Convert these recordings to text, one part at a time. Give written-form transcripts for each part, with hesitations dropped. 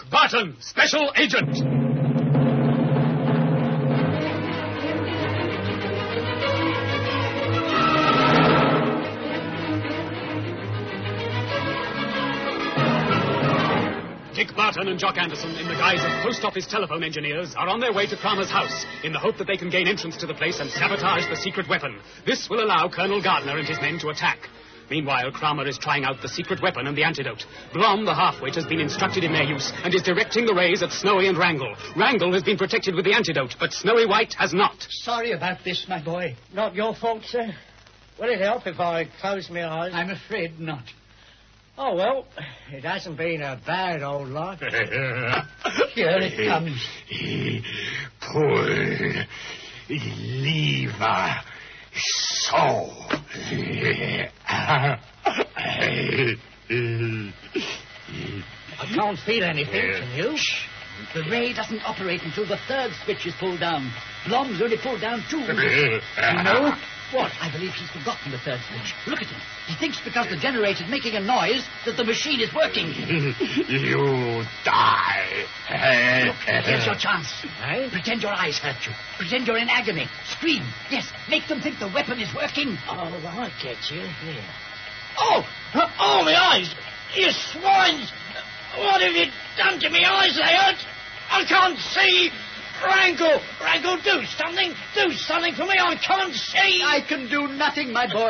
Barton, Special Agent. Dick Barton and Jock Anderson, in the guise of post office telephone engineers, are on their way to Kramer's house in the hope that they can gain entrance to the place and sabotage the secret weapon. This will allow Colonel Gardner and his men to attack. Meanwhile, Kramer is trying out the secret weapon and the antidote. Blom, the half-wit, has been instructed in their use and is directing the rays at Snowy and Wrangle. Wrangle has been protected with the antidote, but Snowy White has not. Sorry about this, my boy. Not your fault, sir. Would it help if I closed my eyes? I'm afraid not. Oh, well, it hasn't been a bad old life. Here it comes. Pull. Lever. So. I can't feel anything, can you? The ray doesn't operate until the third switch is pulled down. Blom's only pulled down 2. You know? What? I believe he's forgotten the third switch. Look at him. He thinks because the generator's making a noise that the machine is working. You die. Look, here's your chance. Pretend your eyes hurt you. Pretend you're in agony. Scream. Yes, make them think the weapon is working. Oh, I get you. Here. Oh, my eyes. You swines. What have you done to me eyes? They hurt. I can't see. Wrangle, do something. Do something for me. I can't see. I can do nothing, my boy.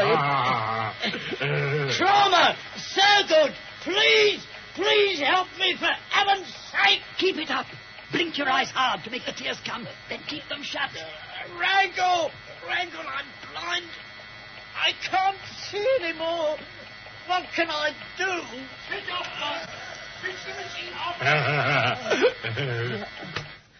Trauma, Surgood, please help me for heaven's sake. Keep it up. Blink your eyes hard to make the tears come. Then keep them shut. Wrangle, I'm blind. I can't see anymore. What can I do? Switch off, switch the machine off.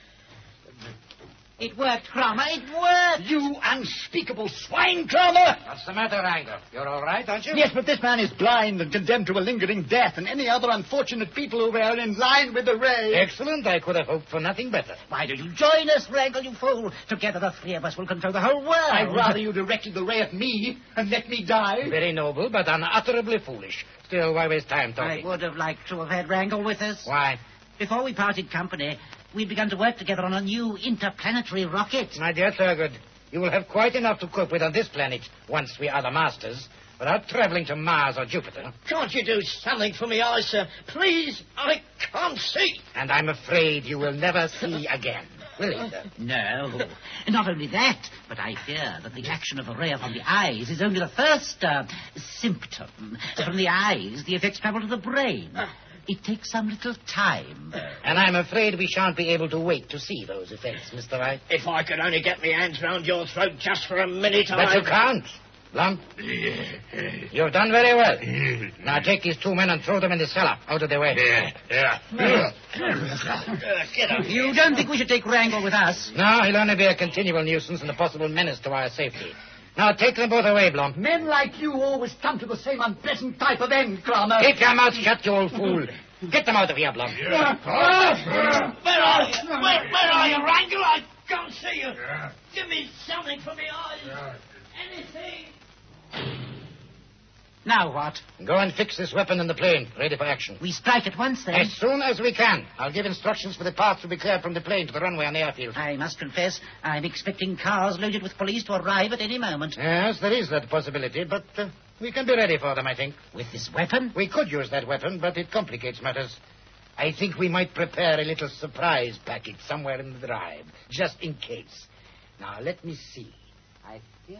It worked, Kramer. It worked. You unspeakable swine, Kramer. What's the matter, Wrangle? You're all right, aren't you? Yes, but this man is blind and condemned to a lingering death, and any other unfortunate people who are in line with the ray. Excellent. I could have hoped for nothing better. Why don't you join us, Wrangle, you fool? Together the three of us will control the whole world. I'd rather you directed the ray at me and let me die. Very noble, but unutterably foolish. Still, why waste time talking? I would have liked to have had Wrangle with us. Why? Before we parted company, we'd begun to work together on a new interplanetary rocket. My dear Thurgood, you will have quite enough to cope with on this planet once we are the masters, without traveling to Mars or Jupiter. Can't you do something for me, eyes, sir? Please, I can't see. And I'm afraid you will never see again, will you? No. Not only that, but I fear that the action of a ray upon the eyes is only the first symptom. From the eyes, the effects travel to the brain. It takes some little time. And I'm afraid we shan't be able to wait to see those effects, Mr. Wright. If I could only get my hands round your throat just for a minute, But you can't. Blum, you've done very well. Now take these 2 men and throw them in the cellar, out of their way. Yeah. Get up. You don't think we should take Wrangle with us? No, he'll only be a continual nuisance and a possible menace to our safety. Now take them both away, Blum. Men like you always come to the same unpleasant type of end, Kramer. Keep your mouth shut, you old fool. Get them out of here, Blum. Where are you? Where are you, Wrangle? I can't see you. Give me something for me eyes. Anything. Now what? Go and fix this weapon in the plane, ready for action. We strike at once, then? As soon as we can. I'll give instructions for the path to be cleared from the plane to the runway on the airfield. I must confess, I'm expecting cars loaded with police to arrive at any moment. Yes, there is that possibility, but we can be ready for them, I think. With this weapon? We could use that weapon, but it complicates matters. I think we might prepare a little surprise package somewhere in the drive, just in case. Now, let me see. I think...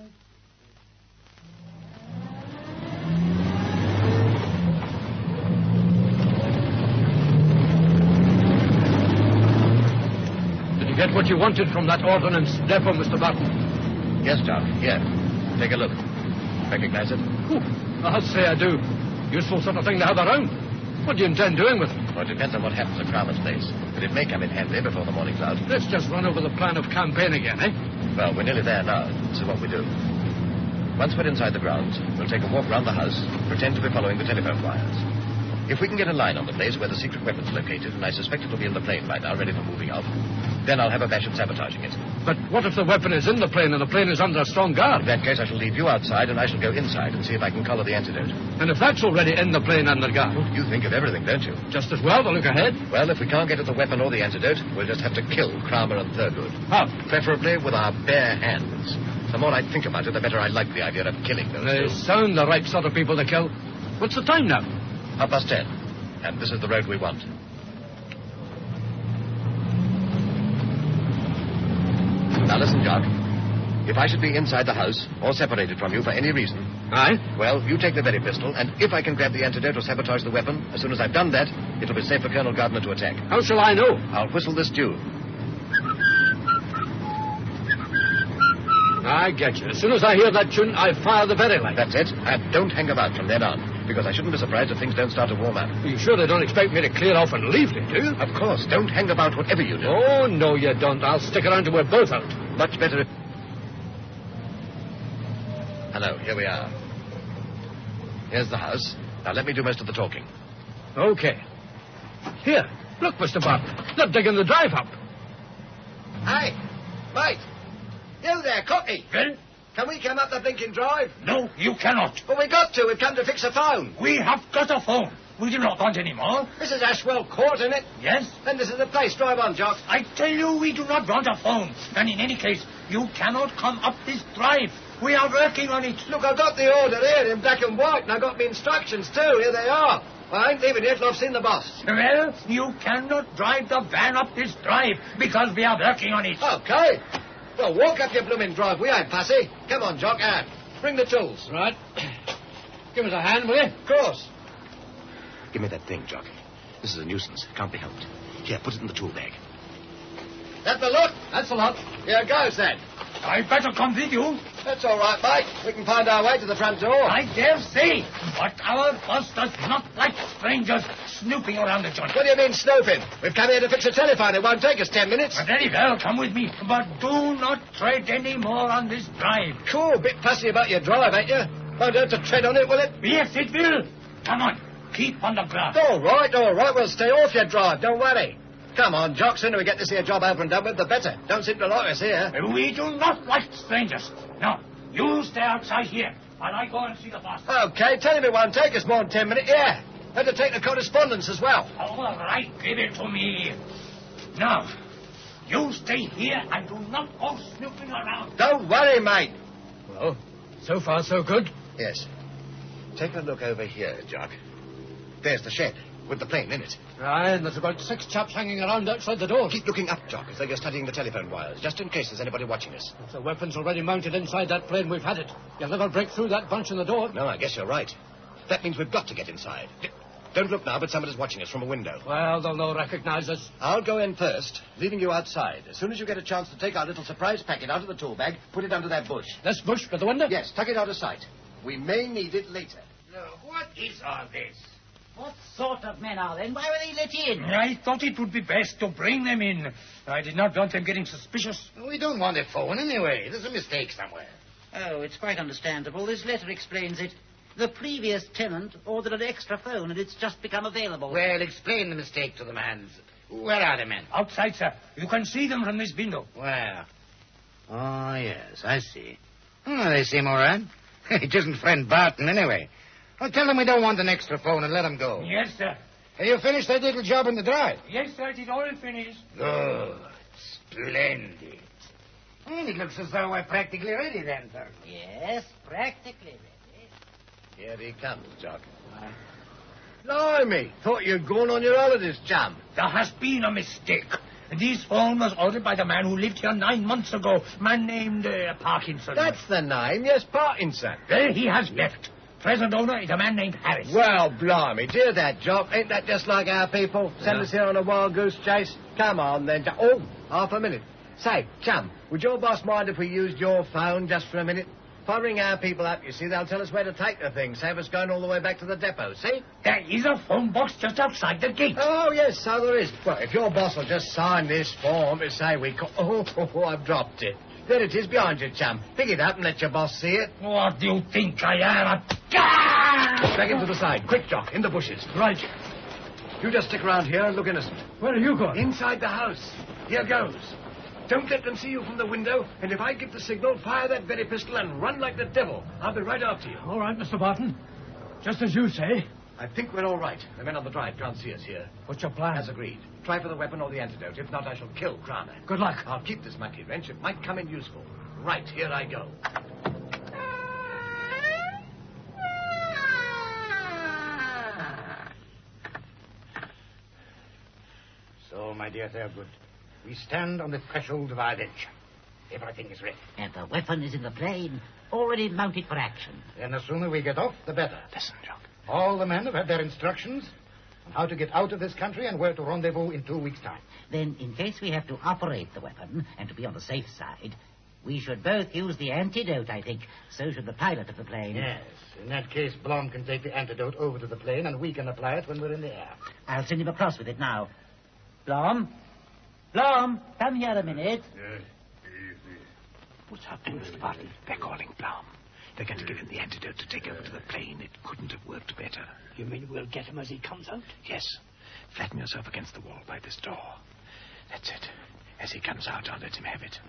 Did you get what you wanted from that ordnance depot, Mr. Barton? Yes, Doc. Here. Take a look. Recognize it? I'll say I do. Useful sort of thing to have around. What do you intend doing with it? Well, it depends on what happens at Kramer's place. But it may come in handy before the morning's out. Let's just run over the plan of campaign again, eh? Well, we're nearly there now. This is what we do. Once we're inside the grounds, we'll take a walk round the house, pretend to be following the telephone wires. If we can get a line on the place where the secret weapon's located, and I suspect it'll be in the plane by now, ready for moving off, then I'll have a bash at sabotaging it. But what if the weapon is in the plane and the plane is under a strong guard? In that case, I shall leave you outside, and I shall go inside and see if I can collar the antidote. And if that's already in the plane and the guard? You think of everything, don't you? Just as well to look ahead. Well, if we can't get at the weapon or the antidote, we'll just have to kill Kramer and Thurgood. How? Preferably with our bare hands. The more I think about it, the better I like the idea of killing those They two. sound the right sort of people to kill. What's the time now? 10:30. And this is the road we want. Now listen, Jock. If I should be inside the house or separated from you for any reason, Aye? well, you take the very pistol, and if I can grab the antidote or sabotage the weapon, as soon as I've done that, it'll be safe for Colonel Gardner to attack. How shall I know? I'll whistle this tune. I get you. As soon as I hear that tune, I fire the very light. That's it. And don't hang about from then on, because I shouldn't be surprised if things don't start to warm up. You sure they don't expect me to clear off and leave me, do you? Of course, don't hang about whatever you do. Oh, no, you don't. I'll stick around till we're both out. Much better if... Hello, here we are. Here's the house. Now let me do most of the talking. Okay. Here, look, Mr. Barton. They're digging the drive up. Hey, mate. You there, Cocky. Well, Can we come up the blinking drive? no, you cannot. Well, we got to. We've come to fix a phone. We have got a phone. We do not want any more. This is Ashwell Court, isn't it? Yes? Then this is the place. Drive on, Jock. I tell you, we do not want a phone. And in any case, you cannot come up this drive. We are working on it. Look, I've got the order here in black and white, and I've got my instructions, too. Here they are. I ain't leaving here till I've seen the boss. Well, you cannot drive the van up this drive because we are working on it. Okay. Well, walk up your blooming drive. We ain't fussy. Come on, Jock. Bring the tools. Right. Give us a hand, will you? Of course. Give me that thing, Jock. This is a nuisance. Can't be helped. Here, put it in the tool bag. That the lot? That's a lot. Here goes, then. I better come with you. That's all right, mate. We can find our way to the front door. I dare say. But our boss does not like strangers snooping around the joint. What do you mean, snooping? We've come here to fix a telephone. It won't take us 10 minutes. Very well, come with me. But do not tread any more on this drive. Cool, a bit fussy about your drive, ain't you? Won't hurt to tread on it, will it? Yes, it will. Come on. Keep on the grass. All right. We'll stay off your drive. Don't worry. Come on, Jock. Sooner we get this here job over and done with, the better. Don't seem to like us here. We do not like strangers. No, you stay outside here while I go and see the boss. Okay, tell him it won't take us more than 10 minutes. Yeah. Had to take the correspondence as well. All right, give it to me. Now, you stay here and do not go snooping around. Don't worry, mate. Well, so far so good. Yes. Take a look over here, Jock. There's the shed, with the plane in it. Aye, and there's about 6 chaps hanging around outside the door. Keep looking up, Jock, as though you're studying the telephone wires, just in case there's anybody watching us. If the weapon's already mounted inside that plane, we've had it. You'll never break through that bunch in the door. No, I guess you're right. That means we've got to get inside. Don't look now, but somebody's watching us from a window. Well, they'll no recognize us. I'll go in first, leaving you outside. As soon as you get a chance to take our little surprise packet out of the tool bag, put it under that bush. This bush by the window? Yes, tuck it out of sight. We may need it later. What is all this? What sort of men are they, and why were they let in? I thought it would be best to bring them in. I did not want them getting suspicious. We don't want a phone anyway. There's a mistake somewhere. Oh, it's quite understandable. This letter explains it. The previous tenant ordered an extra phone, and it's just become available. Well, explain the mistake to the man. Where are the men? Outside, sir. You can see them from this window. Where? Oh, yes, I see. Oh, they seem all right. It isn't friend Barton, anyway. Well, tell them we don't want an extra phone and let them go. Yes, sir. Have you finished that little job in the drive? Yes, sir. It is all finished. Good. Splendid. Well, it looks as though we're practically ready then, sir. Yes, practically ready. Here he comes, Jock. Blimey. Thought you'd gone on your holidays, chum. There has been a mistake. This phone was ordered by the man who lived here 9 months ago. Man named Parkinson. That's the name. Yes, Parkinson. Well, he has left. Present owner is a man named Harris. Well, blimey, dear that, Jock. Ain't that just like our people? Send us here on a wild goose chase? Come on, then. Oh, half a minute. Say, chum, would your boss mind if we used your phone just for a minute? If I ring our people up, you see, they'll tell us where to take the thing, save us going all the way back to the depot, see? There is a phone box just outside the gate. Oh, yes, so there is. Well, if your boss will just sign this form to say we... I've dropped it. There it is behind you, chum. Pick it up and let your boss see it. What do you think I am? Back into the side. Quick, Jock. In the bushes. Right. You just stick around here and look innocent. Where are you going? Inside the house. Here goes. Don't let them see you from the window, and if I give the signal, fire that very pistol and run like the devil. I'll be right after you. All right, Mr. Barton. Just as you say. I think we're all right. The men on the drive can't see us here. What's your plan? As agreed. Try for the weapon or the antidote. If not, I shall kill Kramer. Good luck. I'll keep this monkey wrench. It might come in useful. Right, here I go. So, my dear Thurgood, we stand on the threshold of our adventure. Everything is ready. And the weapon is in the plane, already mounted for action. And the sooner we get off, the better. Listen, Jock. All the men have had their instructions on how to get out of this country and where to rendezvous in 2 weeks' time. Then, in case we have to operate the weapon, and to be on the safe side, we should both use the antidote, I think. So should the pilot of the plane. Yes. In that case, Blom can take the antidote over to the plane, and we can apply it when we're in the air. I'll send him across with it now. Blom? Blom, come here a minute. What's happening, Mr. Barton? They're calling Blom. They're going to give him the antidote to take over to the plane. It couldn't have worked better. You mean we'll get him as he comes out? Yes. Flatten yourself against the wall by this door. That's it. As he comes out, I'll let him have it.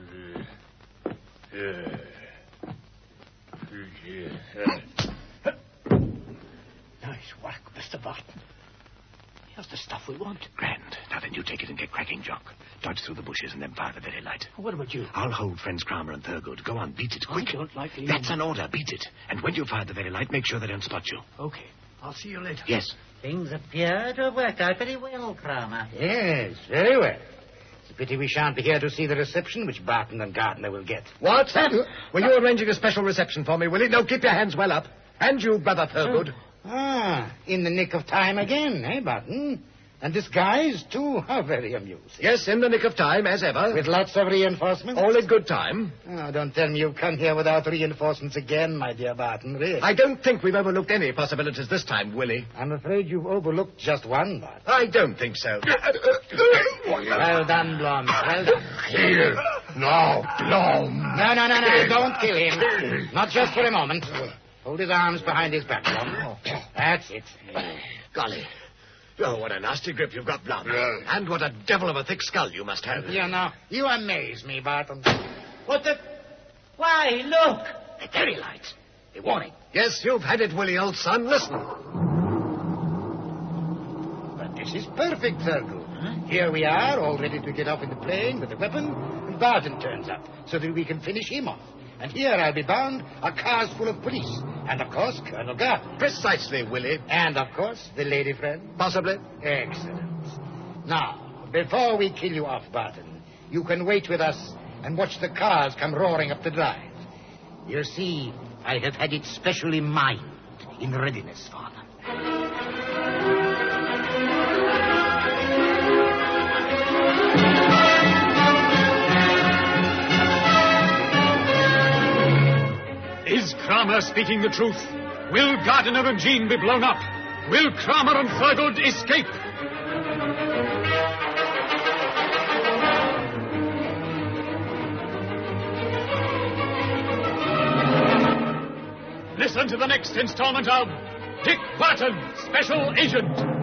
Nice work, Mr. Barton. Here's the stuff we want. Grand. Now then, you take it and get cracking, Jock. Dodge through the bushes and then fire the very light. What about you? I'll hold friends Kramer and Thurgood. Go on, beat it, quick. I don't like leaving. That's an order. Beat it. And when you fire the very light, make sure they don't spot you. Okay. I'll see you later. Yes. Things appear to have worked out very well, Kramer. Yes, very well. It's a pity we shan't be here to see the reception which Barton and Gardner will get. What? Were you arranging a special reception for me, Willie? No, keep your hands well up. And you, Brother Thurgood. In the nick of time again, eh, Barton? And disguised, too? How very amusing. Yes, in the nick of time, as ever. With lots of reinforcements? All in good time. Oh, don't tell me you've come here without reinforcements again, my dear Barton, really. I don't think we've overlooked any possibilities this time, Willie. I'm afraid you've overlooked just one, Barton. I don't think so. Well done, Blom. Well done. Here. No, Blom. No. Don't kill him. Not just for a moment. Hold his arms behind his back, Blom. That's it. Golly. Oh, what a nasty grip you've got, Blom. And what a devil of a thick skull you must have. You know, you amaze me, Barton. What the... Why, look! The fairy lights. A warning. Yes, you've had it, Willie, old son. Listen. But this is perfect, Thurgood. Here we are, all ready to get off in the plane with the weapon, and Barton turns up, so that we can finish him off. And here, I'll be bound, are cars full of police. And, of course, Colonel Gardner. Precisely, Willie. And, of course, the lady friend. Possibly. Excellent. Now, before we kill you off, Barton, you can wait with us and watch the cars come roaring up the drive. You see, I have had it specially mined in readiness for them. Is Kramer speaking the truth? Will Gardiner and Jean be blown up? Will Kramer and Thurgood escape? Listen to the next installment of Dick Barton, Special Agent.